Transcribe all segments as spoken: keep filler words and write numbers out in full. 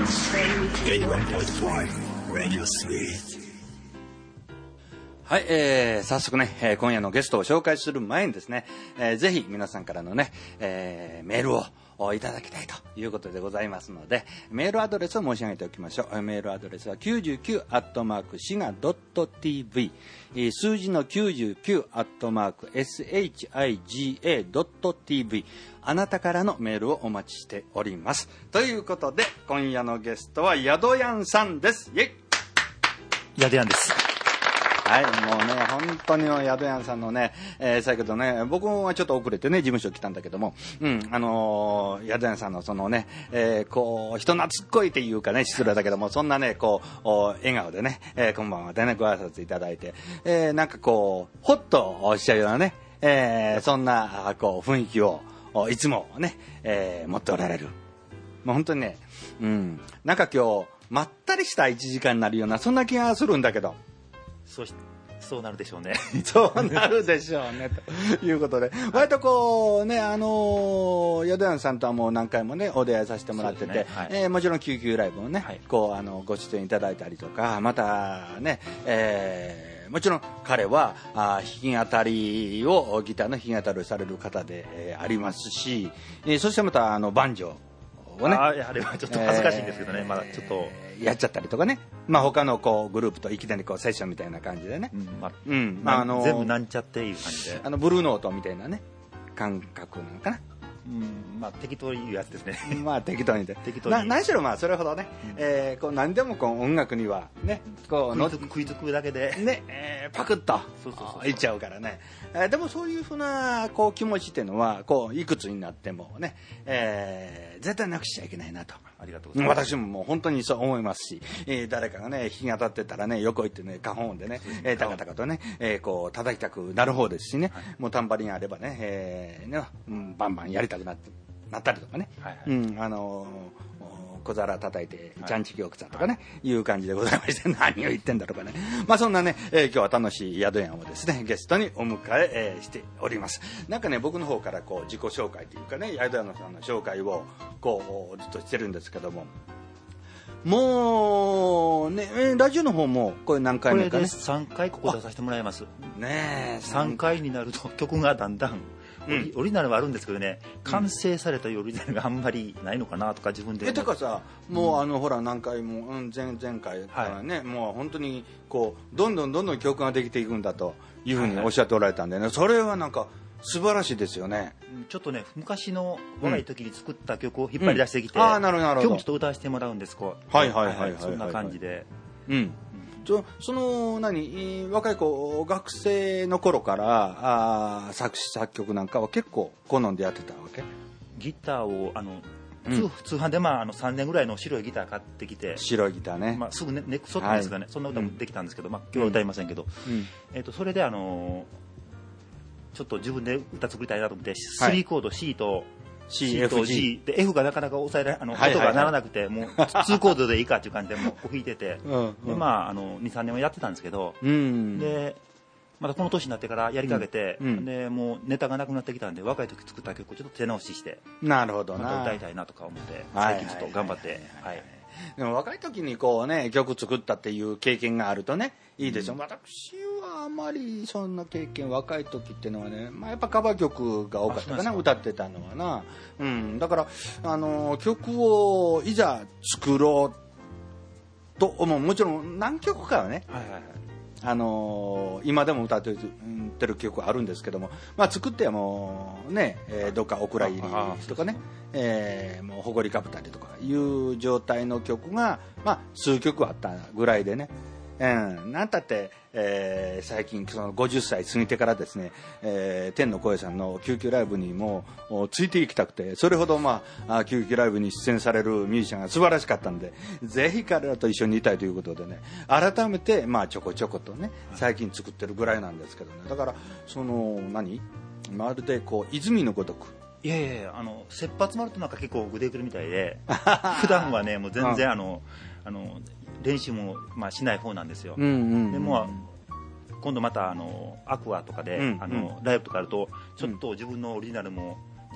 はい、えー、早速ね、えー、今夜のゲストを紹介する前にですね、えー、ぜひ皆さんからのね、えー、メールをいただきたいということでございますので、メールアドレスを申し上げておきましょう。メールアドレスはきゅうじゅうきゅうアットマークシガドットティーブイ、数字のきゅうじゅうきゅうアットマークシガドットティーブイ、あなたからのメールをお待ちしております。ということで、今夜のゲストは宿やんさんです。イェイ。 宿やんです。 はい、もうね、本当に宿やんさんのね、えー、先ほどね、僕はちょっと遅れてね、事務所来たんだけども、うん、あのー、宿やんさんのそのね、えー、こう、人懐っこいっていうかね、失礼だけども、そんなね、こう、笑顔でね、えー、こんばんはでね、ご挨拶いただいて、えー、なんかこう、ほっとしちゃうようなね、えー、そんな、こう、雰囲気を、いつもね、えー、持っておられる。もう本当にね、うん、なんか今日、まったりしたいちじかんになるような、そんな気がするんだけど、 そうしそうなるでしょうね。 そうなるでしょうねということで、割とこうね、あの宿やんさんとはもう何回もねお出会いさせてもらってて、ね、はい、えー、もちろん救急ライブもね、はい、こうあのご出演いただいたりとか、またね、えー、もちろん彼はあ弾き語りをギターの弾き語りをされる方で、えー、ありますし、えー、そしてまたあのバンジョーをね、 ああれはちょっと恥ずかしいんですけどね、えー、まだちょっとやっちゃったりとかね、まあ他のこうグループといきなりこうセッションみたいな感じでね、うん、まあ、うん、 まあ、あのー、全部なんちゃっていう感じで、 あのブルーノートみたいなね感覚なのかな。 うん、まあ適当に言うやつですね。 まあ適当にで。 適当に。 な何しろまあそれほどね、うん、えー、こう何でもこう音楽にはね、こうの食いつくだけでね、えー、パクッといっちゃうからね。えー、でもそういうふうなこう気持ちっていうのはこういくつになってもね、えー、絶対なくしちゃいけないなと。 ありがとうございます。 私ももう本当にそう思いますし、えー、誰かがね弾き語ってたらね横行ってねカホンでね、えー、タカタカとね、えー、こう叩きたくなる方ですしね、はい、もうタンバリンあればね、えーね、うん、バンバンやりたくなってなったりとかね、はいはい、うん、あのー小皿叩いてジャンチキョクさんとかね、はい、いう感じでございまして、何を言ってんだろうかね。まあそんなね、えー、今日は楽しい宿やんをですねゲストにお迎ええー、しております。なんかね僕の方からこう自己紹介というかね宿やんさんの紹介をこうずっとしてるんですけども、もうねラジオの方もこれ何回目かね、 これでさんかいここ出させてもらいますね。 さんかいになると曲がだんだんオリ、オリジナルはあるんですけどね、完成されたオリジナルがあんまりないのかなとか自分で。 え、てかさ、もう、うん、あのほら何回も、うん、前前回からね、はい、もう本当にこうどんどんどんどん曲ができていくんだというふうにおっしゃっておられたんでね、はいはい、それはなんか素晴らしいですよね。 ちょっとね昔の若い時に作った曲を引っ張り出してきて、 うん、あ、なるほどなるほど。 今日もちょっと歌わせてもらうんですこう。 はいはいはいはい、はい、 そんな感じで。 うん。そ, その何若い子学生の頃からあ作詞作曲なんかは結構好んでやってたわけ？ ギターをあの、うん、通, 通販で、まあ、あのさんねんぐらいの白いギター買ってきて、 白いギターね、 まあ、すぐねネックソットですかね、はい、そんな歌もできたんですけど、まあ、今日は歌いませんけど、うんえー、とそれであのちょっと自分で歌作りたいなと思って、はい、スリーコード C とC と G で F がなかなか抑えられあの、はいはいはい、音が鳴らなくてもうにコードでいいかっていう感じでもうこう弾いててうん、でまあ、あの にさんねんはやってたんですけど、うん、でまたこの年になってからやりかけて、うん、でもうネタがなくなってきたんで若い時作った曲をちょっと手直ししてなるほどな、 また歌いたいなとか思って最近ちょっと頑張ってでも若い時にこうね曲作ったっていう経験があるとねいいですよ、うん、私はあまりそんな経験若い時っていうのはね、まあ、やっぱカバー曲が多かったかな歌ってたのはな、うん、だからあの曲をいざ作ろうと思うもちろん何曲かはね、はいはいはい、あのー、今でも歌ってる曲あるんですけども、まあ、作ってはもうね、えー、どっかお蔵入りとかね、えー、もうほこりかぶったりとかいう状態の曲が、まあ、数曲あったぐらいでね、うん、なんたって、えー、最近そのごじゅっさい過ぎてからですね、えー、天の声さんの救急ライブにもついていきたくて、それほど、まあ、救急ライブに出演されるミュージシャンが素晴らしかったんで、ぜひ彼らと一緒にいたいということでね、改めて、まあ、ちょこちょことね最近作ってるぐらいなんですけどね、だからその何まるでこう泉のごとく、 いやいやいや、あの切羽詰まるとなんか結構グデくるみたいで普段はねもう全然あのあの練習も、まあ、しない方なんですよ、うんうんうん、でも今度またあのアクアとかで、うんうん、あのライブとかあるとちょっと自分のオリジナルも自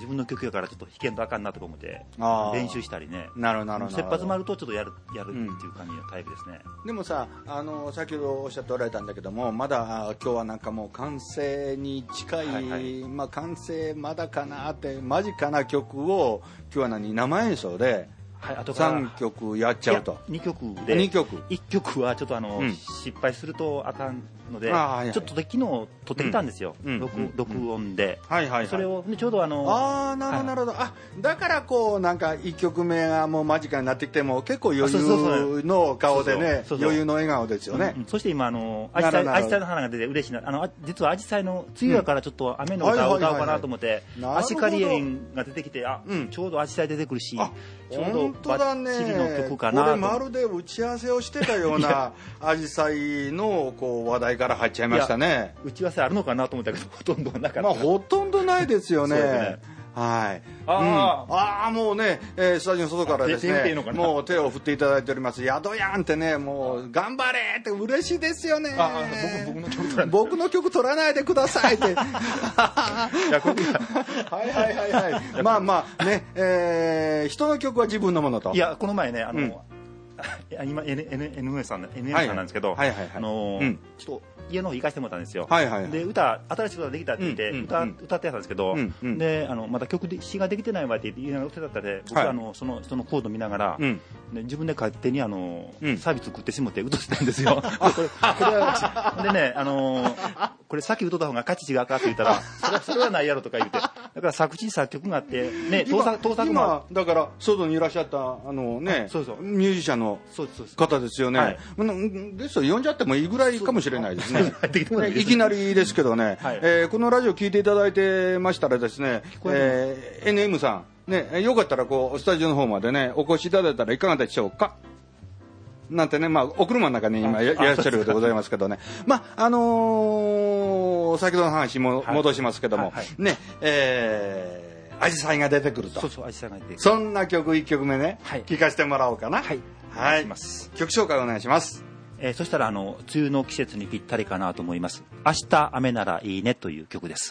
自分の曲やからちょっと弾けんとあかんなとか思って練習したりね。 なるほどなるほど。 切羽詰まるとちょっとやるやるっていう感じのタイプですね。 うん、でもさ、あの先ほどおっしゃっておられたんだけども、まだ今日はなんかもう完成に近い、はいはい、まあ完成まだかなって間近な曲を今日は何生演奏で。はい、あとさんきょくやっちゃうと。 にきょくでにきょくいっきょくはちょっとあの、うん、失敗するとあかんので、はいはい、ちょっとで昨日撮ってきたんですよ、うん、録, 録音で、はいはいはい、それを、ね、ちょうどあのああなるほどなるほど、はい、あだからこうなんかいっきょくめがもう間近になってきても結構余裕の顔でね、余裕の笑顔ですよね、 うんうん、そして今あのアジサイの花が出て嬉しいな、あの実はアジサイの梅雨やからちょっと雨の歌を歌おうかなと思って、アシカリエンが出てきて、あ、うん、ちょうどアジサイ出てくるし、ちょうどバッチリの曲かなと。 これまるで打ち合わせをしてたようなアジサイのこう話題から入っちゃいましたね。 打ち合わせあるのかなと思ったけどほとんどなかった。 まあほとんどないですよね。そうですね。はい。あ、うん、あもうね、えー、スタジオの外からですね、もう手を振っていただいております。宿やんってね、もう頑張れって嬉しいですよね。 あ僕僕の曲取らない。 僕の曲取らないでくださいって。はいはいはいはい。まあまあね、えー、人の曲は自分のものと。 いやこの前ねあの。うん今 N N さん N N さんなんですけど、あのちょっと家の方行かせてもらったんですよ。はいはいはい、で歌新しい歌できたって言って、うんうん、歌, 歌ってやったんですけど、うんうん、であのまだ曲で詞ができてないわって言って言いながら歌ったで、僕はあの、はい、その人のコード見ながら、うん、で自分で勝手にあの、うん、サービス作ってしもって歌ってたんですよ。これこれはでねあのこれ先歌った方が価値違うかって言ったらそれはそれはないやろとか言って、だから作詞作曲があってね、盗作盗作も今だから外にいらっしゃったあのね、そうそうミュージシャンの方ですよね。はい、ゲスト呼んじゃってもいいぐらいかもしれないですね。いきなりですけどね、はい、えー、このラジオ聞いていただいてましたらですね、えー、エヌエム さん、ね、よかったらこうスタジオの方までねお越しいただいたらいかがでしょうかなんてね、まあ、お車の中に今いらっしゃるようでございますけどね、まああのー、先ほどの話も戻しますけども、はいはいはい、ね、えー、アジサイが出てくると、 そうそう、アジサイが出てくる、 そんな曲いっきょくめね、はい、聴かせてもらおうかな。 はい、 はい、 お願いします。 曲紹介お願いします。 えー、そしたらあの梅雨の季節にぴったりかなと思います。明日雨ならいいねという曲です。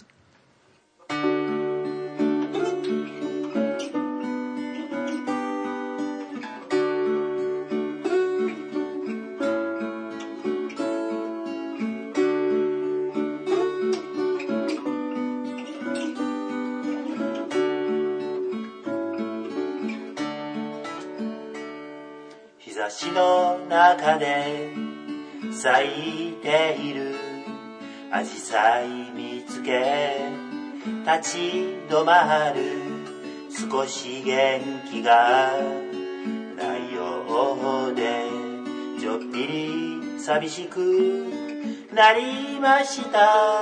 日差しの中で咲いているアジサイ見つけ立ち止まる、少し元気がないようでちょっぴり寂しくなりました。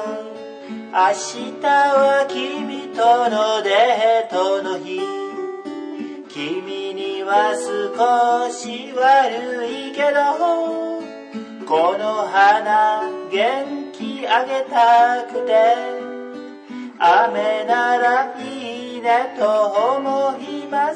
明日は君とのデートの日、君には少し悪いけどこの花元気あげたくて、雨ならいいねと思います。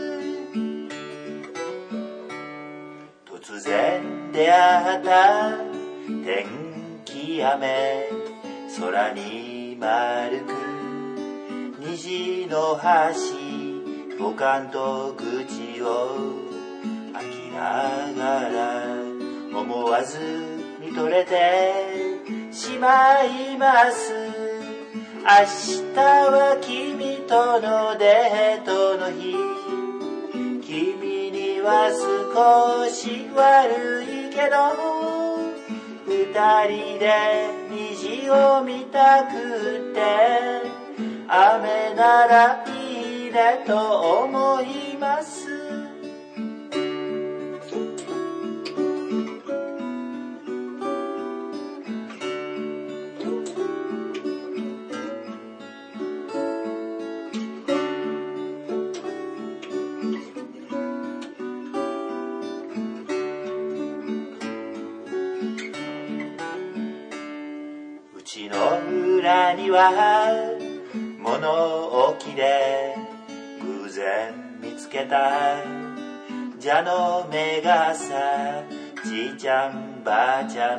突然出会った天気雨、空に丸く虹の橋、五感と口を開きながら思わず見とれてしまいます。明日は君とのデートの日、君には少し悪いけど二人で虹を見たくて、雨ならいいねと思います。うちの裏には物置で偶然見つけた蛇の目傘、じいちゃんばあちゃん、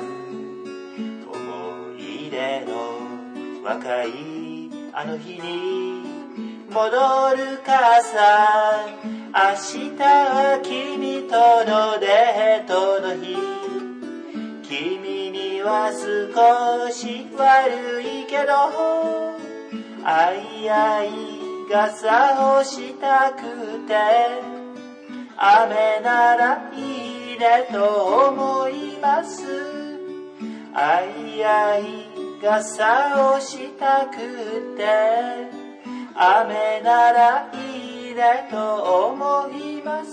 思い出の若いあの日に戻るかさ。明日は君とのデートの日。君には少し悪いけど、あいあい傘をしたくて、雨ならいいねと思います。あいあい傘をしたくて、雨ならいいねと思います。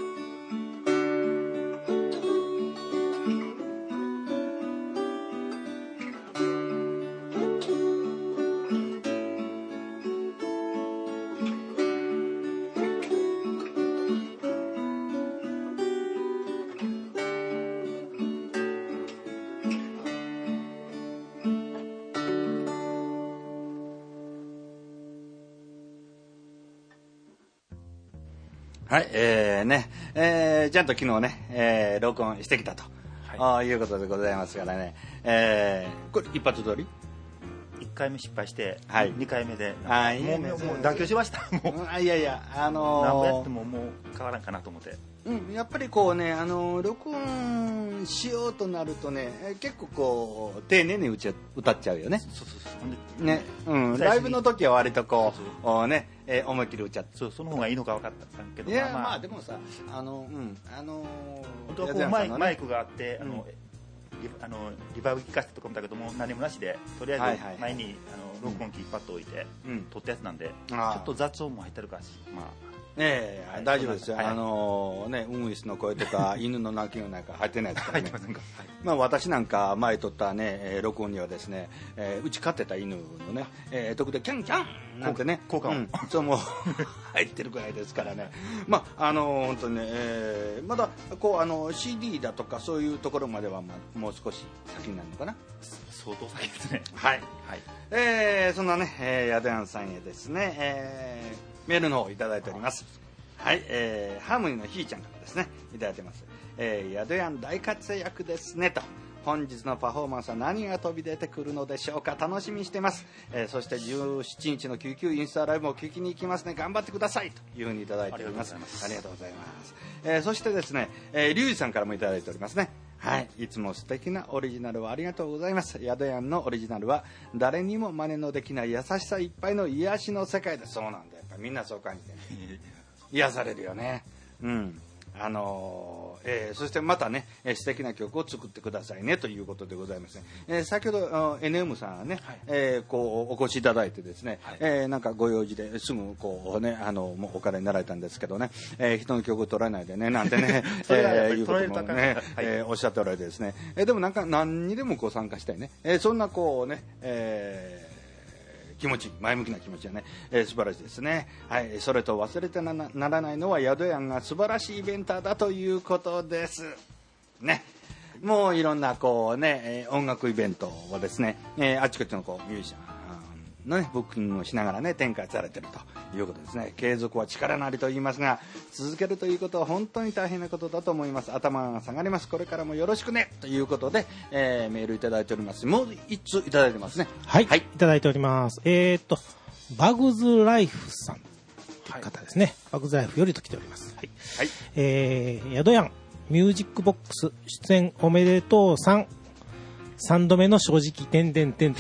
はい、えー、ね、えー、ちゃんと昨日ね、えー、録音してきたと、はい、いうことでございますからね、えー、これ一発撮りいっかいめ失敗して、はい、にかいめであいい、ね、 もうもう妥協しましたもうあいやいやあのー、 何ぼやってももう変わらんかなと思って、 うん、やっぱりこうね、あのー、録音しようとなるとね結構こう丁寧に歌っちゃうよね。 そうそうそうね、うん、ライブの時は割とこう、そうね、えー、思いっきり歌って、 そうその方がいいのか分かったけど、 いや、まあ、まあでもさ、あのうんあのー、 本当はこうマイク、マイクがあって、あの、うん、リ, あのリバーブ聞かせてとかもだけども何もなしでとりあえず前に、はいはい、あの録音機パッと置いて、うん、撮ったやつなんで、ちょっと雑音も入ってるから、まあええ、はい、大丈夫ですよ。あのー、ね、ウグイスの声とか犬の鳴き声なんか入ってないですからね。はい、まあ私なんか前撮ったね録音にはですね、えー、うち飼ってた犬のね、えー、時々キャンキャンなんてね、 効果音、うん、 そうも入ってるくらいですからね。まああのー、本当にね、えー、まだこうあの シーディー だとかそういうところまでは、まあ、もう少し先になるのかな。 相当先ですね。 はい。はい。えー、そんなね、えー、ヤドヤンさんへですね、えーメールの方をいただいております。はい、えー、ハーモニーのひーちゃんからですねいただいてます。えー、ヤドヤン大活躍ですねと。本日のパフォーマンスは何が飛び出てくるのでしょうか。楽しみにしてます。えー、そしてじゅうしちにちの キューキュー インスタライブも聞きに行きますね。頑張ってくださいというふうにいただいております。ありがとうございます。えー、そしてですね、えー、リュウジさんからもいただいておりますね。はい、いつも素敵なオリジナルをありがとうございます。ヤドヤンのオリジナルは誰にも真似のできない優しさいっぱいの癒しの世界です。そうなんだ、やっぱみんなそう感じて癒されるよね。うん。あのーえー、そしてまたね、えー、素敵な曲を作ってくださいねということでございますね。えー、先ほど エヌエム さんはね、はい、えー、こうお越しいただいてですね、はい、えー、なんかご用事ですぐこうねあのもうお金になられたんですけどね、えー、人の曲を取らないでねなんてねそれはやっぱりいうこともね、はい、えー、おっしゃっておられてですね、えー、でもなんか何にでもこう参加したいね、えー、そんなこうね、えー気持ち前向きな気持ちはね、えー、素晴らしいですね。はい、それと忘れて な, ならないのはヤドヤンが素晴らしいイベンターだということですね。もういろんなこうね、えー、音楽イベントをですね、えー、あちこちのこうミュージシャンのねブッキングをしながらね展開されているということですね。継続は力なりと言いますが、続けるということは本当に大変なことだと思います。頭が下がります。これからもよろしくねということで、えー、メールいただいております。もう一通いただいてますね。 はい、はい、いただいております。えーっとバグズライフさんという方ですね、はい、バグズライフよりと来ております。はい、はい、えー、ヤドヤンミュージックボックス出演おめでとうさんさんどめの正直点々点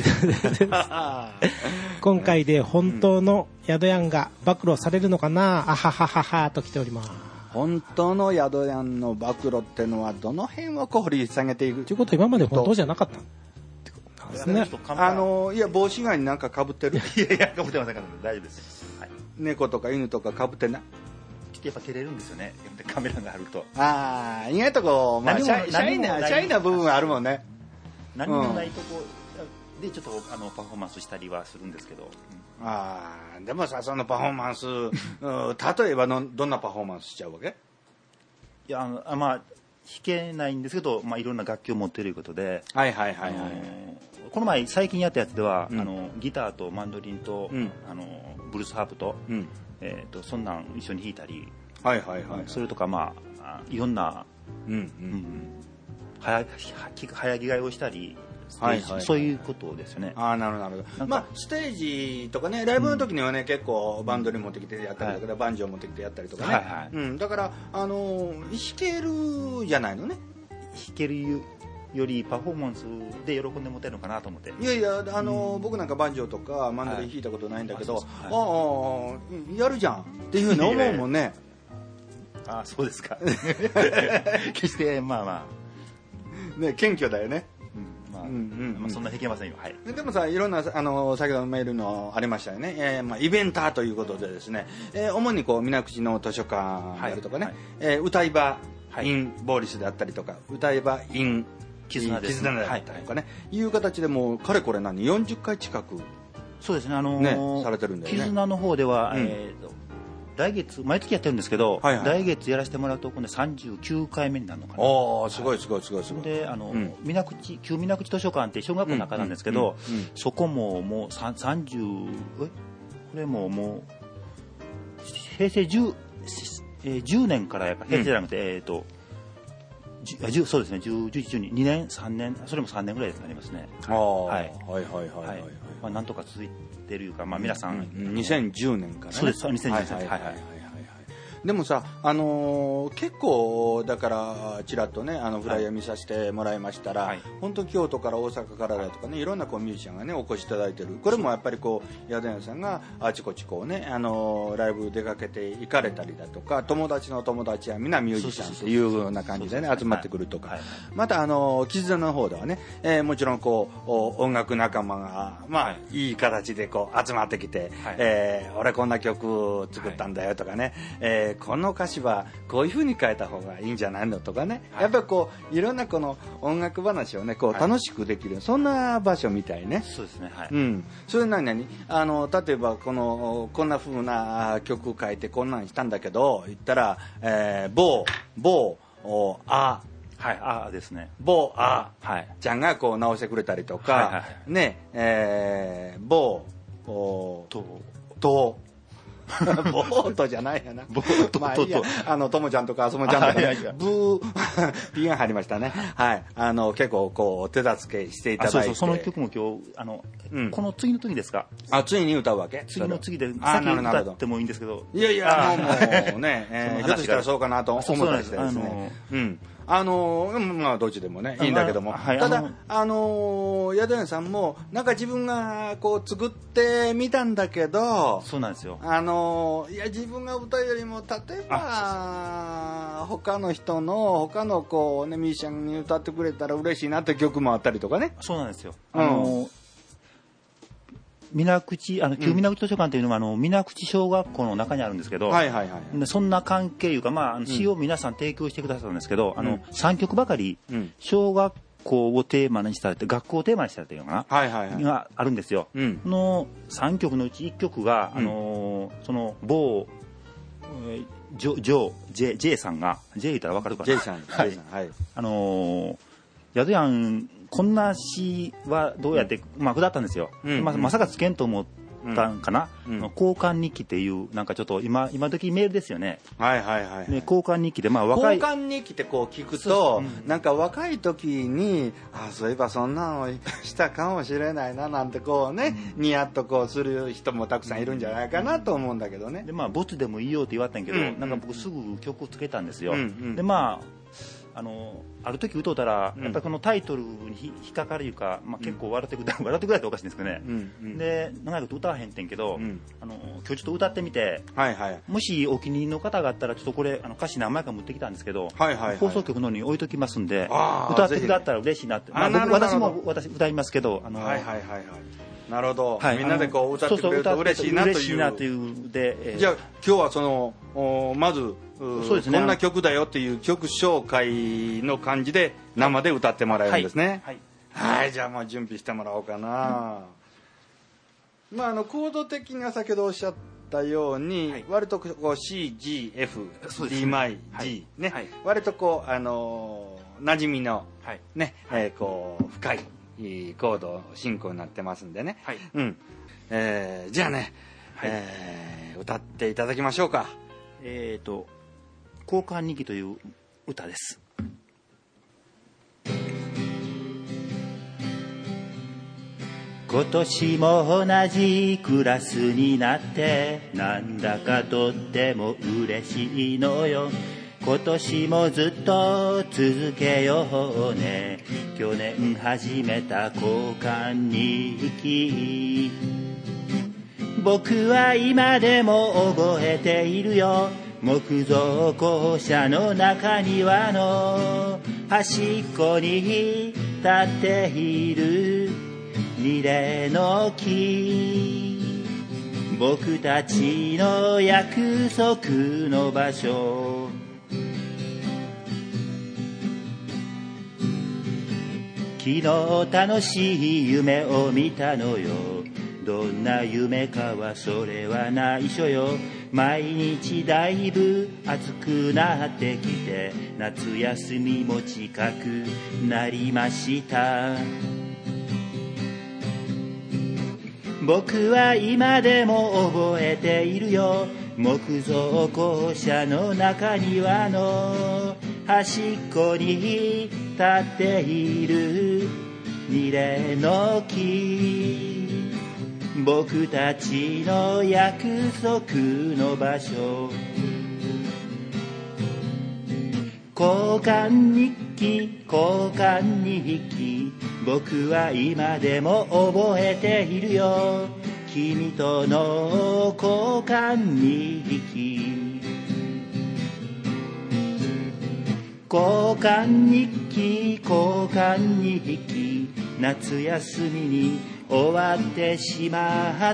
々今回で本当のヤドヤンが暴露されるのかな、あははははと来ております。 本当のヤドヤンの暴露ってのはどの辺をこう掘り下げていくということは今まで本当じゃなかったってことなんですね。 あのいや帽子以外になんか被ってるいやいや被ってませんから大丈夫です、はい、 猫とか犬とか被ってない。 やっぱ照れるんですよね、カメラがあると。 ああ意外とこう、まあ、シャイ、シャイなシャイな部分はあるもんね。 何もないとこでちょっとあのパフォーマンスしたりはするんですけど、 うん、ああでもさそのパフォーマンス、うん、例えばのどんなパフォーマンスしちゃうわけ？ いやあのあまあ弾けないんですけど、まあ、いろんな楽器を持っていることで、 はいはいはいはい、あのこの前最近やったやつでは、うん、あのギターとマンドリンと、うん、あのブルースハープと、うん、えー、とそんなん一緒に弾いたり、 はいはいはい、はい、 それとかまあいろんな、うんうんうん、早着替えをしたりはいはい、そういうことですよね。 ああ、なるほどなるほど。まあステージとかね、ライブの時にはね、うん、結構バンドに持ってきてやったりとか、はい、バンジョー持ってきてやったりとかね、はいはい、うん、だからあの弾けるじゃないのね。 弾けるよりパフォーマンスで喜んでもらえるのかなと思って。 いやいや、あの、うん、僕なんかバンジョーとかマンドリン弾いたことないんだけど、はい、あ、はい、ああやるじゃんっていうふうに思うもんね。 ああ、そうですか。決してまあまあね、謙虚だよね。 うん、まあ、うんうん、まあ、そんな弾けませんよ。はい。 でもさ、いろんなあの先ほどメールのありましたよね。えー、まあイベンターということでですね、えー、主にこう水口の図書館であるとかね、はいはい、えー、歌い場、はい、インボーリスであったりとか、歌い場イン絆ですね、絆だったりとかね、はい、いう形でもうかれこれ何よんじゅっかい近くそうですね、あのーね、されてるんだよね。 絆の方では、うん、えーと来月毎月やってるんですけど、はいはい、来月やらせてもらうと今度さんじゅうきゅうかいめになるのかな。 ああ、すごいすごいすごいすごい。 で、あの、うん、水口旧水口図書館って小学校の中なんですけど、うんうんうん、そこももうさんじゅうえこれももう平成 10, えー、じゅうねんからやっぱ平成じゃなくて、うん、えっ、ー、とそうですね、じゅう、じゅういち、じゅうに、にねん、さんねん、それもさんねんぐらいになりますね。 ああ、はい、はいはいはいはい、はい、 まあ、なんとか続いてるいうか、まあ皆さん、 うん、にせんじゅうねんからね。 そうです、にせんじゅうねん、はいはいはい、はい。 でもさ、あのー、結構だからちらっとねあのフライヤー見させてもらいましたら、はい、本当京都から大阪からだとかねいろんなこうミュージシャンがねお越しいただいてる。これもやっぱりこう宿屋さんがあちこちこうねあのー、ライブ出かけて行かれたりだとか友達の友達は皆ミュージシャンっていうような感じでね集まってくるとか、はい、またあのー、絆の方ではね、えー、もちろんこう音楽仲間がまあ、はい、いい形でこう集まってきて、はい、えー、俺こんな曲作ったんだよとかね、はい、えー、この歌詞はこういう風に変えた方がいいんじゃないのとかね、はい、やっぱりこういろんなこの音楽話をねこう楽しくできる、はい、そんな場所みたいね。 そうですね、はい、 うん、それ何々あの例えばこのこんな風な曲書いてこんなんしたんだけど言ったら、えー、某某あはい、あですね。 某あ、はい、ちゃんがこう直してくれたりとか、はいはいはい、ねえー、某ととボートじゃないやな。ボート、まあいいや、あの、ともちゃんとかあそもちゃんとか、ね、ブー、ピーが入りましたね。はい。あの、結構、こう、手助けしていただいて。 そうそう、その曲も今日、あの、うん、この次の時ですか。 あ、次に歌うわけ次の次で、先に歌ってもいいんですけど。 いやいや、もう、もうね、えー、ひょっとしたらそうかなと思ったりしてですね。うん。あのまあどっちでもねいいんだけども、はい、ただあの宿屋さんもなんか自分がこう作ってみたんだけど、 そうなんですよ。 あのいや自分が歌うよりも例えば他の人の他のこうねミュージシャンに歌ってくれたら嬉しいなって曲もあったりとかね。 そうなんですよ。あのーうん水口あの旧水口図書館というのは、うん、あの水口小学校の中にあるんですけど、はいはいはい、でそんな関係いうか、まあ、詩を皆さん提供してくださったんですけど、うん、あのさんきょくばかり、うん、小学校をテーマにしたって学校をテーマにしたっていうのかな、はいはいはい、があるんですよ、うん、のさんきょくのうちいっきょくが、うん、あのその某、えー、ジョジョ J, J さんが J 言ったら分かるかな J さん、はい、はい、 あの宿やんこんな詩はどうやって、うん、まあ歌ったんですよ、うんうん、ま, まさかつけんと思ったんかな、うん、交換日記っていうなんかちょっと今今時メールですよね。 はいはいはい、はい、 ね、交換日記でまあ若い交換日記ってこう聞くと、うん、なんか若い時にあそういえばそんなのしたかもしれないななんてこうね、うん、ニヤッとこうする人もたくさんいるんじゃないかなと思うんだけどね。 でまあボツでもいいよって言われたんやけど、うん、なんか僕すぐ曲をつけたんですよ、うんうん、でまああのある時歌うたら、うん、やっぱりこのタイトルに引っかかるいうか、まあ、結構笑ってくれ、うん、笑ってくれっておかしいんですけどね、うんうん、で長いこと歌わへんてんけど、うん、あの今日ちょっと歌ってみて、はいはい、もしお気に入りの方があったらちょっとこれあの歌詞何枚か持ってきたんですけど、はいはいはい、放送局の方に置いときますんで歌ってくだったら嬉しいなって、まあ、僕私も私歌いますけどあの、はいはいはいはい、 なるほど、はい、みんなでこう歌ってくれると嬉しいなという、嬉しいなというで、 えー、じゃあ今日はそのおまずそうですね、こんな曲だよっていう曲紹介の感じで生で歌ってもらえるんですね。はい、はいはい、じゃあもう準備してもらおうかな、うん、まああのコード的には先ほどおっしゃったように、はい、割とこう シージーエフディーマイジー ね、はい、割とこうあのー、馴染みの、はいねえー、こう深いコード進行になってますんでね、はい、うん、えー、じゃあね、はい、えー、歌っていただきましょうか。 えーと交換日記という歌です。 今年も同じクラスになってなんだかとっても嬉しいのよ。今年もずっと続けようね。去年始めた交換日記、僕は今でも覚えているよ。木造校舎の中庭の端っこに立っている二例の木、僕たちの約束の場所。昨日楽しい夢を見たのよ。どんな夢かはそれは内緒よ。毎日だいぶ暑くなってきて夏休みも近くなりました。僕は今でも覚えているよ。木造校舎の中庭の端っこに立っている二例の木、僕たちの約束の場所。交換日記、交換日記、僕は今でも覚えているよ。君との交換日記、交換日記、交換日記、夏休みに終わってしまった。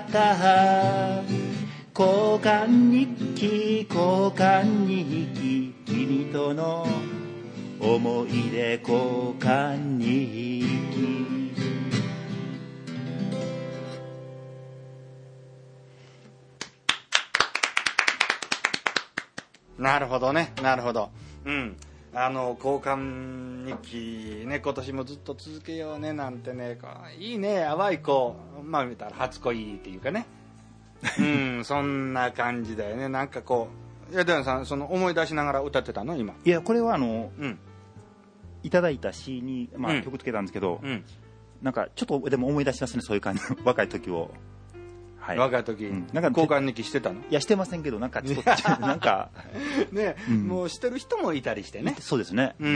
交換日記、交換日記、君との思い出交換日記。 なるほどね、なるほど。うん。あの交換日記ね、今年もずっと続けようねなんてね、いいね、淡い子、まあ見たら初恋っていうかね、うん、そんな感じだよね。なんかこう、いや、ダンさん、その思い出しながら歌ってたの今？ いや、これはあの、 うん、 いただいた詩に、まあ、 うん、 曲つけたんですけど、 うん、 なんかちょっとでも思い出しますね、そういう感じの若い時を。 はい、若い時、うん、なんか交換日記してたの？ いや、してませんけど、なんかちょっとなんかね、うん、もうしてる人もいたりしてね。 そうですね。 うん。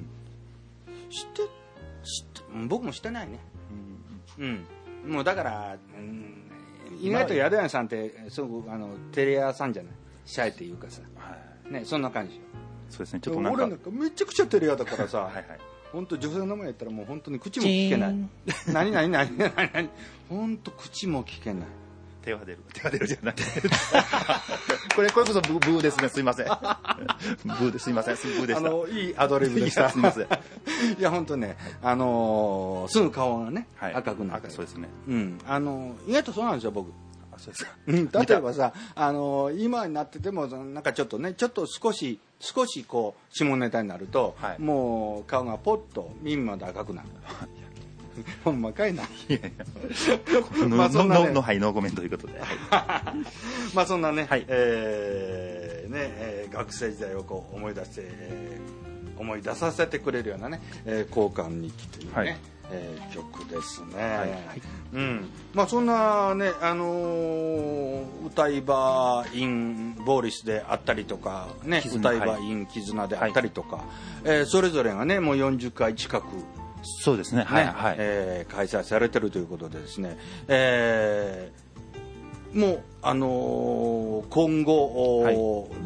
して、して、僕もしてないね。うん。うん、もうだから、うん、意外と宿屋さんってすごくあのテレ屋さんじゃない。シャイっていうかさ、はい、ね、そんな感じよ。 そうですね。ちょっとなんか俺なんかめちゃくちゃテレ屋だからさ。はいはい。本当女性の名前やったらもう本当に口も聞けない。何何何何何。本当口も聞けない。 手は出る手は出るじゃないこれこれこそブブーですね、すいませんブーですいませんブーでした。 あのいいアドリブでした。 すいませんいや本当ね、あのー、すぐ顔がね、はい、赤くなって、 そうですね、 うん、あのー、意外とそうなんですよ僕。 あ、そうですか。 うん、例えばさ、あのー、今になっててもなんかちょっとね、ちょっと少し少しこう下ネタになると、はい、もう顔がポッと耳まで赤くなるほんまかいな。いやいやまあそんなね、のはいノーコメントということでまあそんなね、はい、えー、ね、えー、学生時代をこう思い出して、えー、思い出させてくれるようなね、えー、交換日記というね、はい、えー、曲ですね。はいはい、うん、まあそんなね、あのー、歌い場 in ボーリスであったりとかね、歌い場 in 絆であったりとか、はい、えー、それぞれがねもうよんじゅっかい近く。 そうですね、ね、はいはい、 えー、開催されてるということでですね、えー、もう、あのー、今後、はい、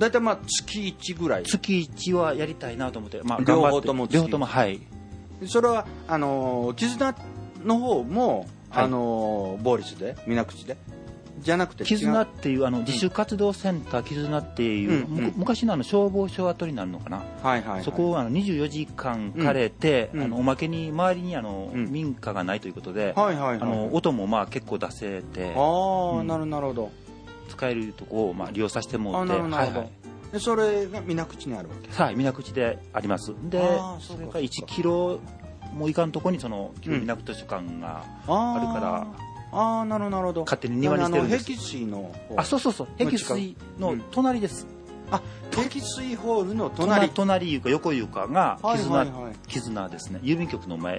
だいたいまあ月いちぐらい月いちはやりたいなと思って、まあ、 両方とも両方とも、はい、 それはあのー、絆の方も、はい、あのー、ボーリスで水口でじゃなくて絆っていうあの自主活動センター、うん、絆っていう、うんうん、昔のあの消防署跡になるのかな、はいはいはい、そこをあのにじゅうよじかん借りて、うん、あのおまけに周りにあの、うん、民家がないということで、はいはいはい、あの音もまあ結構出せて、 あ、うん、なるなるほど、 使えるとこをまあ利用させてもらって、 あ、なるなるほど、はいはい、でそれが水口にあるわけ？ はい、水口であります。でそれからいちキロもいかんとこにその水口図書館があるから、うん、 ああ、なるほどなるほど。 勝手に庭にしてるんです。 碧水のあ、そうそうそう、碧水の隣です。 うん、あ、碧水ホールの隣。 隣いうか横いうかが絆、はいはいはい、絆ですね。郵便局の前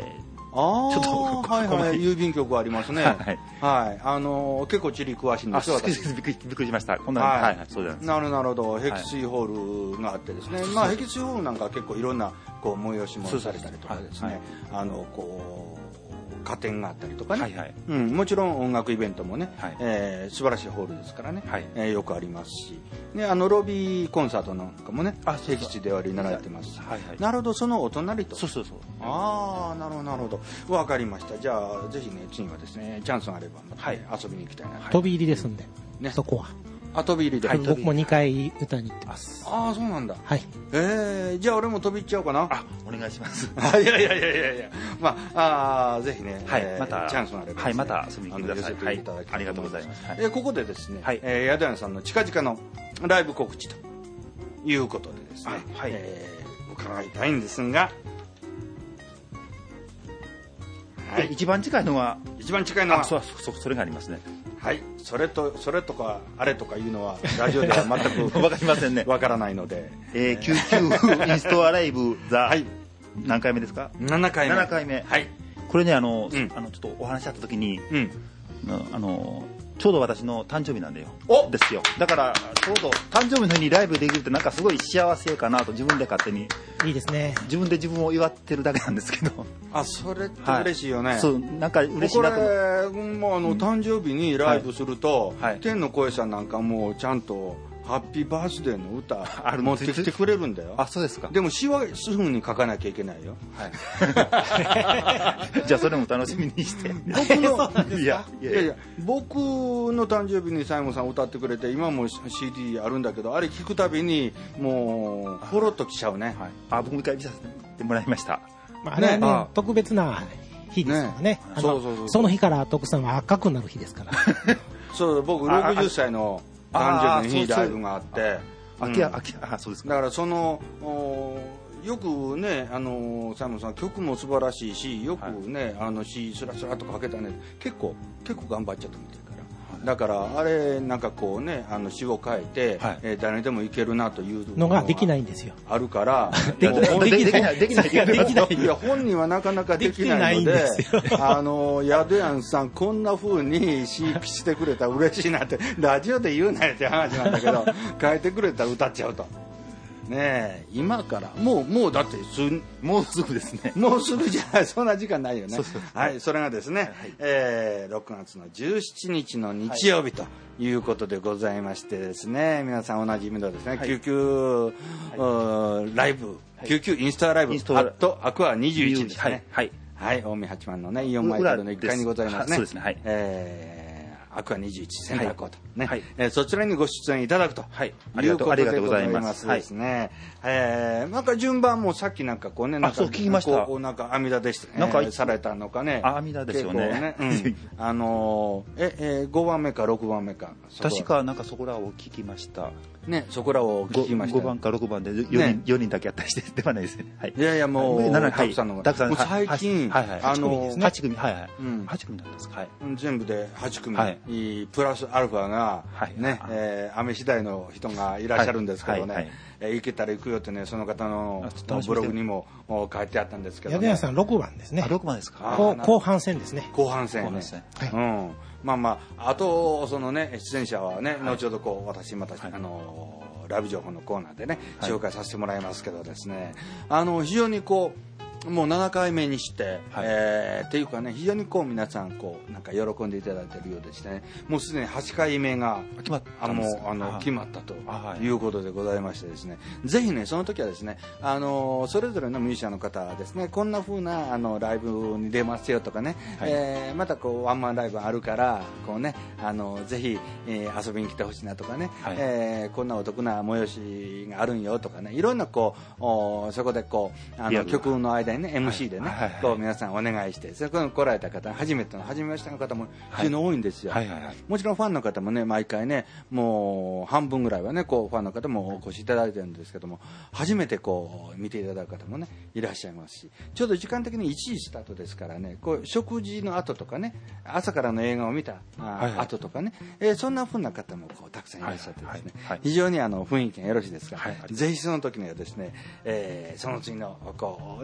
あちょっとあ、はいはい、郵便局ありますね。はい、はい、あのー、結構地理詳しいんですよ。 私びっくり、びっくりしました。こんな、はい、はい、そうなんです。 なるなるほど、壁水ホールがあってですね、はい、まあ壁水ホールなんか結構いろんなこう催し物されたりとかですね、はい、あのこう加点があったりとかね、はいはい、うん、もちろん音楽イベントもね、はい、えー、素晴らしいホールですからね、はい、えー、よくありますし、ね、あのロビーコンサートなんかもね、僻地でおやりになられてます、はいはい、なるほど、そのお隣と、 そうそうそう、 ああ、なるほどなるほど、分かりました。じゃあぜひね、次はですね、チャンスがあればまた、ね、はい、遊びに行きたいな、 飛び入りですんで、ね、そこはあ、飛び入りで、 はい、僕もにかい歌に行ってます。 ああ、そうなんだ。 はい。 えー、じゃあ俺も飛び入っちゃおうかな。 あ、お願いします。 いやいやいやいやいや、まあ、あぜひね、 はい、 えー、 またチャンスがあれば、ね、 はい、また遊びに来てください。 はい、 ありがとうございます。はい、 えー、ここでですね、 はい、 えー、宿屋さんの近々のライブ告知ということでですね、はい、えー、伺いたいんですが、 はい、一番近いのは、 一番近いのは、 あ、そ、そ、それがありますね。 はい、それとそれとかあれとかいうのはラジオでは全くわかりませんね。 わからないので、 えー、キューキューインストアライブザ、はい、何回目ですか？ ななかいめ。 ななかいめ。 はい。 これね、あの、 うん、 あのちょっとお話しあった時に、うん、あのちょうど私の誕生日なんだよ。 おですよ。だからちょうど誕生日の日にライブできるってなんかすごい幸せかなと自分で勝手に。 いいですね。 自分で自分を祝ってるだけなんですけど。 あ、それって嬉しいよね。 はい、そう、なんか嬉しいなと思って。 これもうあの、うん、誕生日にライブすると、はいはい、天の声さんなんかもうちゃんとハッピーバースデーの歌ある持ってきてくれるんだよ。 あ、そうですか。 でも詩はすぐに書かなきゃいけないよ。 はい。じゃあそれも楽しみにして。 僕のいやいやいや僕の誕生日に西門さん歌ってくれて、今も シーディー あるんだけど、あれ聞くたびにもうほろっときちゃうね。はい、 あ、僕も一回見させてもらいました。 まあ、あれはね、ね、特別な日ですからね。あのそうそうそうそう、その日から徳さんは赤くなる日ですから。 そう、僕ろくじゅっさいの誕生日にライブがあって、 秋や秋や、そうですか。 だからそのよくね、あの西門さん曲も素晴らしいし、よくね、はい、あの詩スラスラとかかけたね、結構結構頑張っちゃったみたいから。だからあれなんかこうね、あの詩を書いて、はい、えー、誰でもいけるなというのができないんですよ。 あるからできないできないできない。 いや本人はなかなかできないので、あの宿屋さんこんな風に詩してくれたら嬉しいなってラジオで言うなよって話なんだけど、書いてくれたら歌っちゃうと。ねえ、今からもうもうだってすもうすぐですね。 もうすぐじゃない、そんな時間ないよね。そうそう、はい、それがですね、はい、えー、ろくがつのじゅうしちにちの日曜日ということでございましてですね、はい、皆さんおなじみのですね、はい、救急、はい、ライブ、はい、救急インスタライブ、アットアクアにじゅういちですね。はい、はい、近江八幡のね、イオンマイカルのいっかいにございますね。 そうですね。はい。 えーアクアにじゅういちセンターコート、ね、はい、えー、そちらにご出演いただくと、はい、 ありがとうございますですね。はい、えー、なんか順番もさっきなんかこうね、なんかそう聞きました。 こうなんか阿弥陀でしたね。なんか、えー、されたのかね。 阿弥陀ですよね。 うん、あのー、ええー、ごばんめかろくばんめか。 確かなんかそこらを聞きました。 ね、そこらを聞きました。 ごばんかろくばんでよにん、ね、よにんだけやったりしてではないですね。はい。 いやいやもう、はい、たくさんの。 たくさん。 最近、 はいはい、 あのー、はち組、はいはい。うん、はち組なんですか。はい。 全部ではち組、はい、プラスアルファが、はい、ね、えー、雨次第の人がいらっしゃるんですけどね。はいはいはい、えー、行けたら行くよってね、その方のブログにも書いてあったんですけど、ね。 宿屋さんろくばんですね。 あ、ろくばんですか。 後半戦ですね。 後半戦ね。はい。うん。まあまあ、あと、そのね、出演者はね、後ほどこう、私また、はい、あの、ライブ情報のコーナーでね、紹介させてもらいますけどですね、あの、非常にこう、もうななかいめにして、はい、えー、っていうかね、非常にこう皆さんこうなんか喜んでいただいているようでしてね、もうすでにはちかいめが決まったあもうあの決まったということでございましてですね、ぜひねその時はですね、あのそれぞれのミュージシャンの方はですね、こんな風なあのライブに出ますよとかね、はい、えー、またこうワンマンライブあるからこうね、あのぜひ、えー、遊びに来てほしいなとかね、はい、えー、こんなお得な催しがあるんよとかね、いろんなこうおそこでこうあの曲の間ね、エムシー でね、はいはいはい、こう皆さんお願いして、そこに来られた方、初めての初めましての方も非常に多いんですよ、はいはいはいはい、もちろんファンの方もね毎回ね、もう半分ぐらいはねこうファンの方もお越しいただいてるんですけども、初めてこう見ていただく方もねいらっしゃいますし、ちょうど時間的にいちじスタートですからね、こう食事の後とかね、朝からの映画を見た、はいはい、後とかね、えー、そんな風な方もこうたくさんいらっしゃってですね、はいはいはい、非常にあの雰囲気がよろしいですから、はいはい、ぜひその時にはですね、えー、その次のこうね、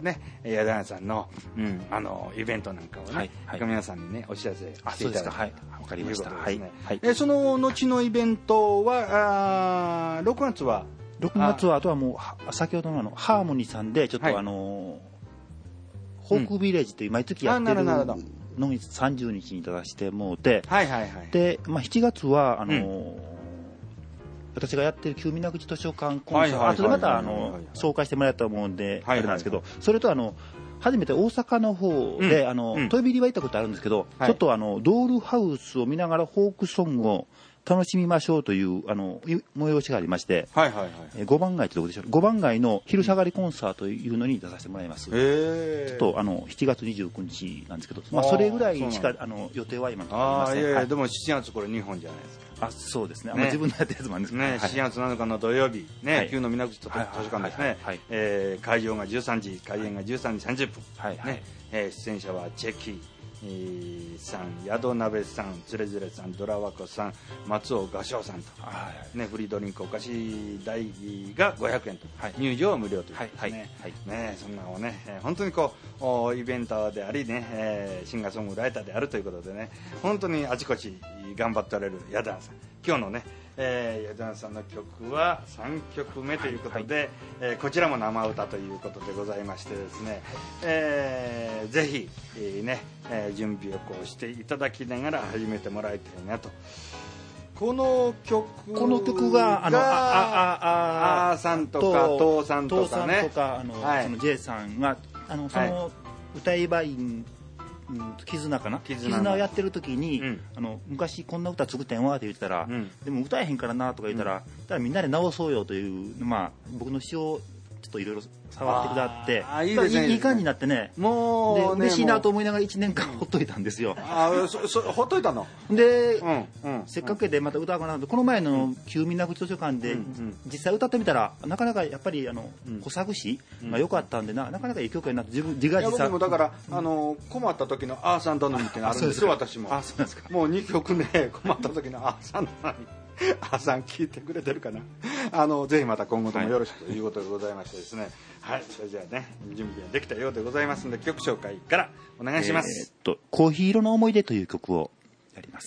矢田さんの、うん、あのイベントなんかをね、はいはい、皆さんにねお知らせしていただいて、 はい、わかりました。 はい、はい、えその後のイベントはあろくがつはろくがつはあとはもう先ほどのあのハーモニーさんでちょっと、はい、あのホークビレッジという毎月やってるのにさんじゅうにちに出してもうて、 はいはいはい、 で、まあ、しちがつはあの、うん私がやってる旧水口図書館コンサート、後でまたあの紹介してもらえたと思うんであれなんですけど、それとあの初めて大阪の方で、うん、あの、うん、トイビリは行ったことあるんですけど、はい、ちょっとあのドールハウスを見ながらフォークソングを楽しみましょうというあの催しがありまして、はいはいはい、えごばん街ってどこでしょう、ごばん街の昼下がりコンサートというのに出させてもらいます。へちょっとあのしちがつにじゅうくにちなんですけど、まあ、それぐらいしかあの予定は今のところありません。 あいやいや、はい、でもしちがつこれ日本じゃないですか。 あそうですね、ねまあ、自分のやったやつもあるんですけど、 ね、しちがつなのかの土曜日、ねはい、旧の水口図書館ですね、えー、会場がじゅうさんじ、開演がじゅうさんじさんじゅっぷん、はいはいねえー、出演者はチェキさん、宿鍋さん、つれづれさん、ドラワコさん、松尾画商さんと、はいね、フリードリンクお菓子代がごひゃくえんと、はい、入場は無料ということですね、はいはいね、そんなのをね、えー、本当にこうイベンターでありね、えー、シンガーソングライターであるということでね、本当にあちこち頑張っておられる矢田さん、今日のね、えー、矢田さんの曲はさんきょくめということで、はいはいえー、こちらも生歌ということでございましてですね、えー、ぜひ、えーねえー、準備をこうしていただきながら始めてもらいたいなと。この曲この曲があのああああさんとか父さんとかね、 父さんとかあの、はい、その J さんがあのその、はい、歌い場員うん、絆かな 絆, 絆をやってる時に、うん、あの昔こんな歌作ったんわって言ったら、うん、でも歌えへんからなとか言ったら、うん、だからみんなで直そうよという、まあ、僕の詩をちょっといろいろ触ってくだってあいいですね、いい感じになってね、もうね嬉しいなと思いながらいちねんかんほっといたんですよ。 あそそほっといたので、うんうん、せっかくでまた歌うかなと、この前の旧水口図書館で、うん、実際歌ってみたらなかなかやっぱりあの、うん、小作詞が良かったんで な, なかなかいい曲になって自分自画自賛。 僕もだから、あの困った時のアーサンドノミってのあるんですよ。私もあそうですか。 もうにきょくね困った時のアーサンドノミアーさん聞いてくれてるかな。あのぜひまた今後ともよろしくということでございましてですね、はい、それじゃあね準備ができたようでございますので曲紹介からお願いします。 えー、っとコーヒー色の思い出という曲をやります。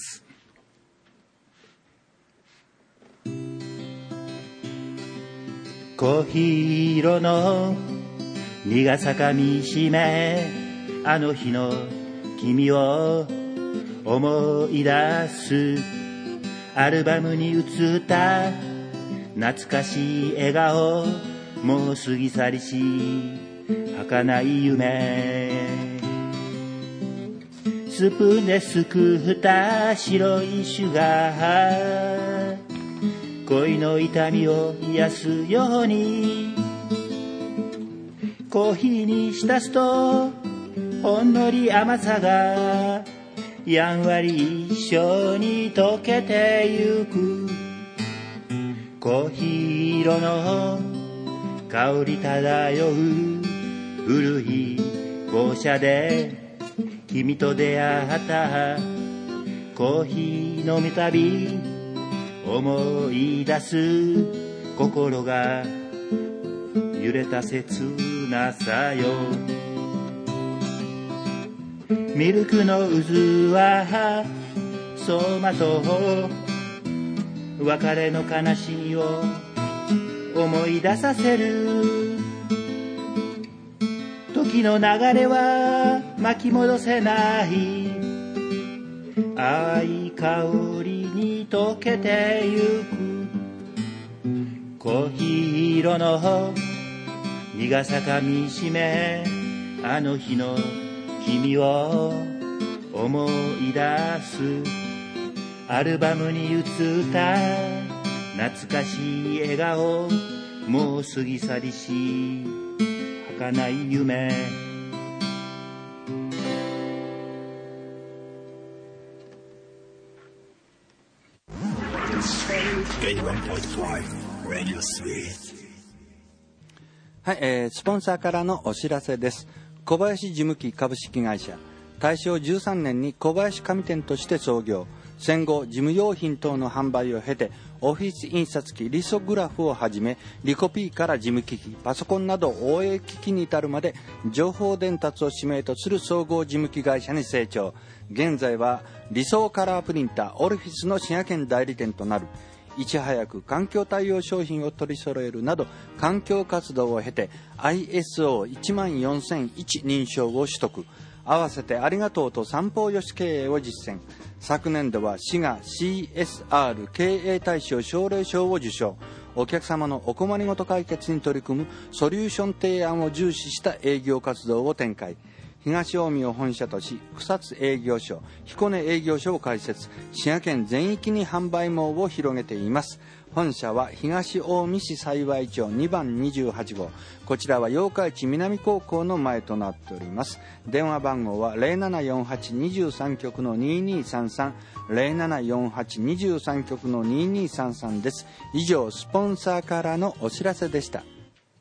コーヒー色の苦さかみしめ、あの日の君を思い出す。アルバムに映った懐かしい笑顔、もう過ぎ去りし儚い夢。スプーンですくった白いシュガー、恋の痛みを癒すようにコーヒーに浸すとほんのり甘さがやんわり一緒に溶けてゆく。コーヒー色の香り漂う古い校舎で君と出会ったコーヒー飲み旅、思い出す心が揺れた切なさよ。ミルクの渦は走馬灯、別れの悲しみを思い出させる。時の流れは巻き戻せない、淡い香りに溶けてゆく。コーヒー色の苦さかみしめ、あの日の君を思い出す。アルバムに映った懐かしい笑顔、もう過ぎ去りし儚い夢。 はい、えー、スポンサーからのお知らせです。小林事務機株式会社、大正じゅうさんねんに小林紙店として創業。戦後事務用品等の販売を経てオフィス印刷機リソグラフをはじめリコピーから事務機器パソコンなど応援機器に至るまで情報伝達を使命とする総合事務機会社に成長。現在は理想カラープリンターオルフィスの滋賀県代理店となる。いち早く環境対応商品を取り揃えるなど環境活動を経て アイエスオーいちまんよんせんいち 認証を取得。合わせてありがとうと三方よし経営を実践。昨年度は滋賀 シーエスアール 経営大賞奨励賞を受賞。お客様のお困りごと解決に取り組むソリューション提案を重視した営業活動を展開。東近江を本社とし草津営業所彦根営業所を開設。滋賀県全域に販売網を広げています。本社は東近江市幸町にばんにじゅうはち号。こちらは八日市南高校の前となっております。電話番号は ゼロななよんはちにさん 局のににさんさん ゼロななよんはちにさん 局のににさんさんです。以上スポンサーからのお知らせでした。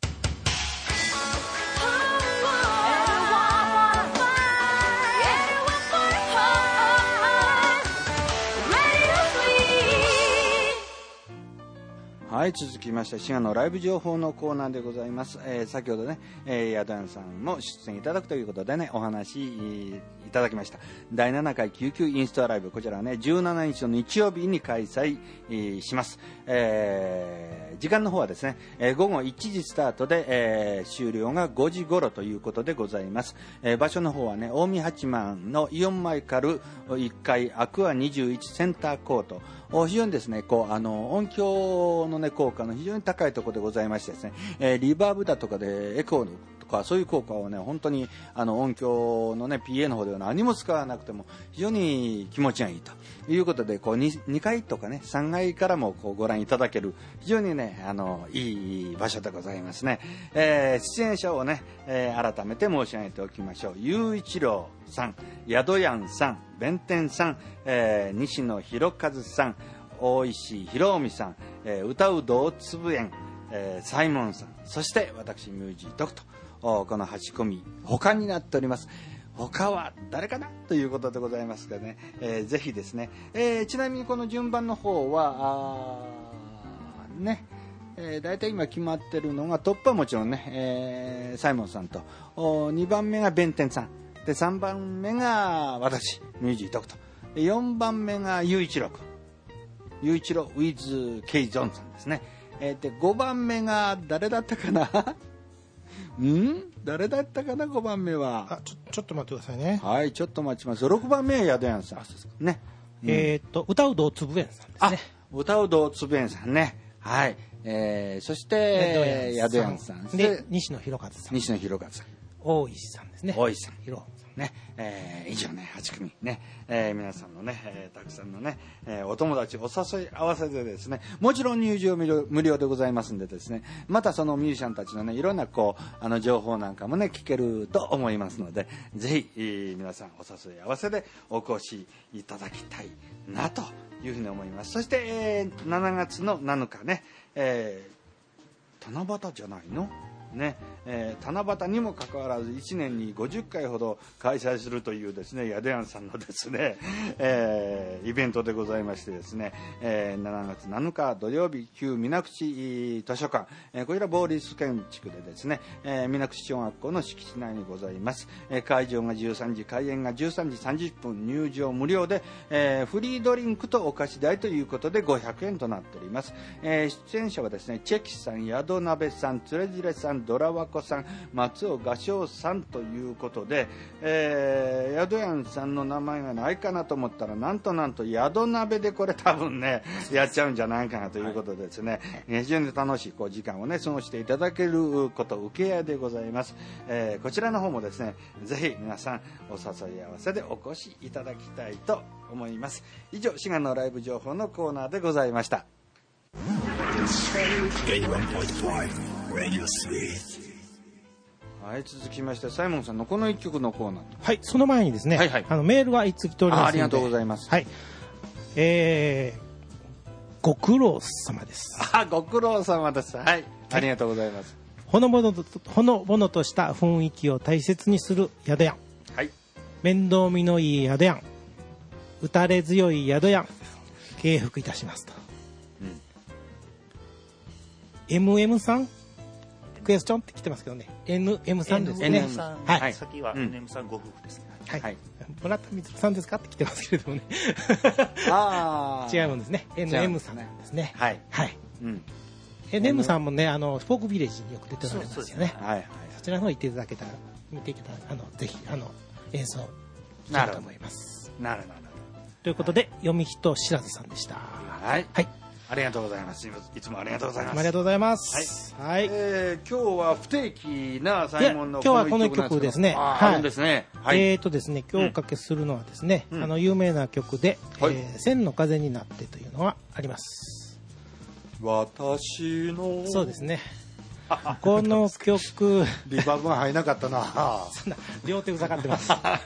はい、続きまして滋賀のライブ情報のコーナーでございます。えー、先ほどね、えー、宿屋さんも出演いただくということでね、お話いただきました。だいななかい救急インストアライブ、こちらはねじゅうしちにちの日曜日に開催、えー、します。えー、時間の方はですね、えー、ごごいちじスタートで、えー、終了がごじ頃ということでございます。えー、場所の方はね近江八幡のイオンマイカルいっかいアクアにじゅういちセンターコート。非常にですね、こうあの音響のね効果の非常に高いところでございましてですね、えー、リバーブだとかでエコーとかそういう効果をね本当にあの音響のね ピーエー の方では何も使わなくても非常に気持ちがいいということで、こう 2, にかいとかねさんがいからもこうご覧いただける非常にねあのいい場所でございますね。えー、出演者をね、えー、改めて申し上げておきましょう。雄一郎さん、宿やんさん、弁天さん、えー、西野博和さん、大石博美さん、えー、歌うどうつぶ園、えー、サイモンさん、そして私ミュージードクとこのはち組他になっております。他は誰かなということでございますがね、えー、ぜひですね、えー、ちなみにこの順番の方はあね、えー、大体今決まってるのがトップはもちろんね、えー、サイモンさんとにばんめが弁天さんで、さんばんめが私ミュージードクと、よんばんめが雄一郎君、雄一郎 with K ゾンさんですね。えー、でごばんめが誰だったかなん誰だったかなごばんめは。 あ、ちょ、ちょっと待ってくださいね。 はい、ちょっと待ちます。ろくばんめは宿屋さん。ね。 えー、っと、歌うどうつぶえんさんですね。 あ、歌うどうつぶえんさんね。はい。えー、そして、宿屋さん。 で、西野博和さん。 西野博和さん。 大石さんですね。 大石さん。 博ね、えー、以上ねはち組ね、えー、皆さんのね、えー、たくさんのね、えー、お友達お誘い合わせてですね、もちろん入場無料、無料でございますんでですね、またそのミュージシャンたちのねいろんなこうあの情報なんかもね聞けると思いますので、ぜひ、えー、皆さんお誘い合わせでお越しいただきたいなというふうに思います。そして、えー、しちがつのなのかね、えー、七夕じゃないのね、えー、七夕にもかかわらずいちねんにごじゅっかいほど開催するというですね、宿屋さんのですね、えー、イベントでございましてですね、えー、しちがつなのか土曜日旧水口図書館、えー、こちらボーリス建築でですね、えー、水口小学校の敷地内にございます。えー、会場がじゅうさんじ、開演がじゅうさんじさんじゅっぷん、入場無料で、えー、フリードリンクとお菓子代ということでごひゃくえんとなっております。えー、出演者はですね、チェキさん、宿鍋さん、つれづれさん、ドラワコさん、松尾画商さんということで、えー、宿屋さんの名前がないかなと思ったら、なんとなんと宿鍋でこれ多分ねやっちゃうんじゃないかなということでですね、はい、非常に楽しいこう時間をね過ごしていただけること受け合いでございます。えー、こちらの方もですね、ぜひ皆さんお誘い合わせでお越しいただきたいと思います。以上、滋賀のライブ情報のコーナーでございました。はい、続きましてサイモンさんのこの一曲のコーナー。 はい、その前にですね、はいはい、あのメールがいつ来ておりますので、 あ, ありがとうございます。 はい、えー、ご苦労様です。 あ、ご苦労様です。はい、はい、ありがとうございます。 ほのぼのとほのぼのとした雰囲気を大切にする宿屋、 はい、 面倒見のいい宿屋、打たれ強い宿屋、敬服いたしますと、 エムエム さんクエスチョンって来てますけどね、エヌエム さんですね。 エヌエム さん、 はい。 先は エヌエム さんご夫婦ですね。 はい。 はい。 村田光さんですかって来てますけれどもね。 ああ。 違うもんですね。エヌエム さんですね。 はい。 はい。 うん。 エヌエム さんもね、あの、フォークビレッジによく出ておられますよね。 はいはい。 そちらの方行っていただけたら、見ていただあの、ぜひ、あの、演奏したいと思います。 なるほど。 ということで、読み人しらずさんでした。 はい。 はい。 ありがとうございます。いつもありがとうございます。 ありがとうございます。はい。はい、 えー、今日は不定期なサイモンの今日はこの曲ですね。 はい。あるんですね。はい。 えーとですね、今日おかけするのはですね、うん、あの、有名な曲で、はい、えー、千の風になってというのがあります。 私の。 そうですね。この曲。 リバーブが入らなかったな。 そんな、両手うざがってます。はい、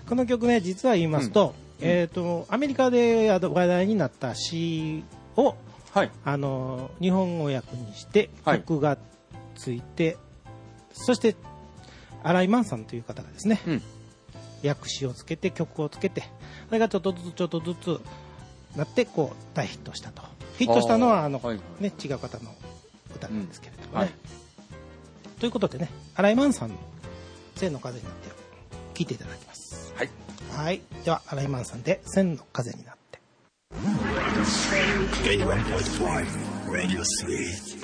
この曲ね、実は言いますと、うん、えーと、アメリカで話題になった詩を、はい、あの日本語訳にして曲がついて、はい、そして新井満さんという方がですね、うん、訳詞をつけて曲をつけて、それがちょっとずつちょっとずつなってこう大ヒットしたと。ヒットしたのはあの、はいはい、ね、違う方の歌なんですけれどもね、うん、はい、ということでね、新井満さんの千の風になって聴いていただきます。はい、はい、では新井満さんで千の風になって。Radio Suite。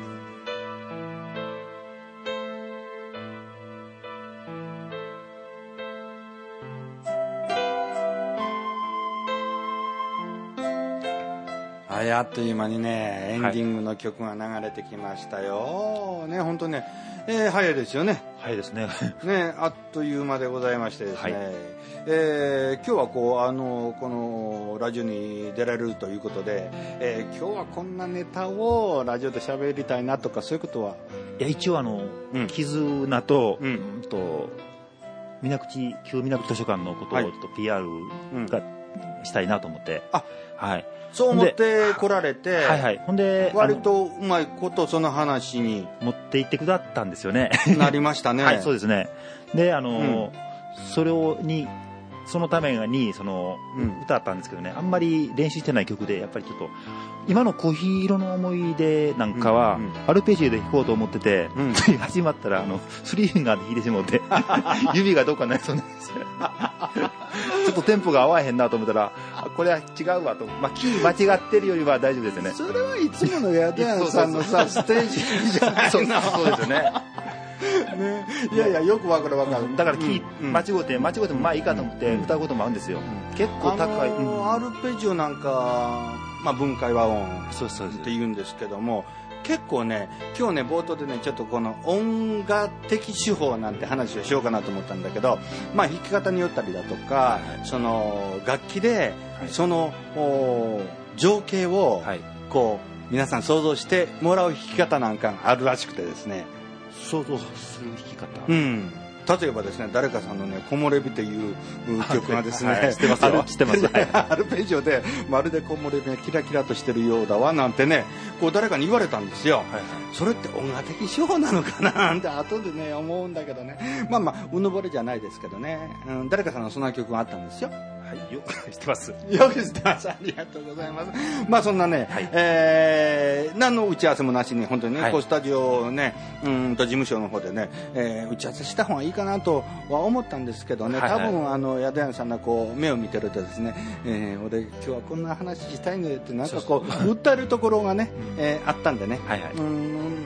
はい、あっという間にね、エンディングの曲が流れてきましたよ。はい、ね、本当ね、えー、早いですよね。 早いですね。 ね、あっという間でございましてですね。はい、えー、今日はこうあのこのラジオに出られるということで、えー、今日はこんなネタをラジオで喋りたいなとかそういうことは。 いや、一応あの、うん、絆と、うん、と水口旧水口図書館のことをちょっと ピーアール がしたいなと思って。 あ、 はい。 そう思って来られて、 はいはい、ほんで割とうまいことその話に持って行ってくだったんですよね。 なりましたね。 はい、そうですね。で、あの、うん、それをにそのためにその、うん、歌ったんですけどね、あんまり練習してない曲でやっぱりちょっと今のコーヒー色の思い出なんかは、うんうん、アルペジオで弾こうと思ってて、うん、始まったらあのスリーフィンガーで弾いてしまって指がどっかになりそうなんですよ。ちょっとテンポが合わへんなと思ったら、これは違うわと、まあ、キー間違ってるよりは大丈夫ですよね。 それはいつものヤデヤンさんのさステージじゃないの。そうですよね。 ね、いやいや、よくわかるわかる。 だからキー、うん、間違って間違ってもまあいいかと思って歌うこともあるんですよ。うん、結構高い、あのーうん、アルペジオなんか、まあ、分解和音って言うんですけども、結構ね、今日ね冒頭でねちょっとこの音楽的手法なんて話をしようかなと思ったんだけど、まあ弾き方によったりだとか、その楽器でその、はい、情景をこう皆さん想像してもらう弾き方なんかがあるらしくてですね。 想像する弾き方。 うん。例えばですね、誰かさんのね、木漏れ日という曲がですね、はい、 知ってますよ。知ってます。 アルペジオで、まるで木漏れ日がキラキラとしてるようだわ、なんてね、こう誰かに言われたんですよ。はいはい、それって音楽的手法なのかななんて後でね、思うんだけどね。まあまあ、うぬぼれじゃないですけどね、うん、誰かさんのそんな曲があったんですよ。 はい、よく知ってます。 よく知ってます。ありがとうございます。まあそんなね、はい、えー、何の打ち合わせもなしに本当にね、はい、こうスタジオね、うんと事務所の方でね、えー、打ち合わせした方がいいかなとは思ったんですけどね、はいはい、多分あのヤデヤンさんがこう目を見てるとですね、えー、俺今日はこんな話したいねってなんかこう訴えるところがね、えー、あったんでね、はいはい、うん、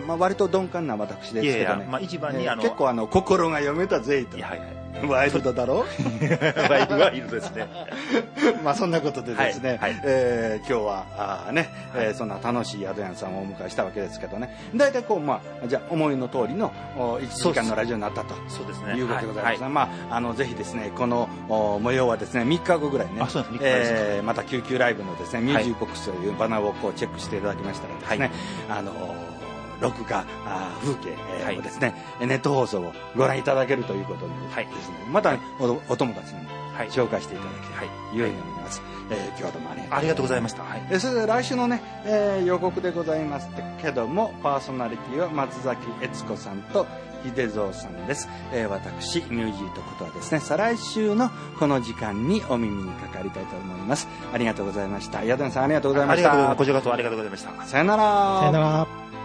まあ割と鈍感な私ですけどね、いやいや、 まあ一番にあの、 えー、結構あの心が読めたぜと。 いやはいはい。 ワイルドだろワイルドワイルドですね。 まあそんなことでですね、はいはい、えー、今日はあ、ね、はい、えー、そんな楽しいヤドヤンさんをお迎えしたわけですけどね、大体こう、まあ、じゃあ思いの通りのいちじかんのラジオになったとそうです、ね、いうことでございます、はいはい、まあ、あのぜひですねこの模様はですねみっかごぐらいね、えー、また救急ライブのですねミュージックボックスというバナーをこうチェックしていただきましたらですね、はい、あの録画あ風景、えーをですね、ネット放送をご覧いただけるということでですね、また、ね、お, お友達にも紹介していただければ、いうように思います。えー、今日はどうもありがとうございました。はい、 えー、それで来週のね、えー、予告でございますけども、パーソナリティは松崎悦子さんと秀蔵さんです。えー、私ミュージーとことはですね、再来週のこの時間にお耳にかかりたいと思います。ありがとうございました。矢田さんありがとうございました。 ありがとうございました。こちらこそありがとうございました。 さよなら。 さよなら。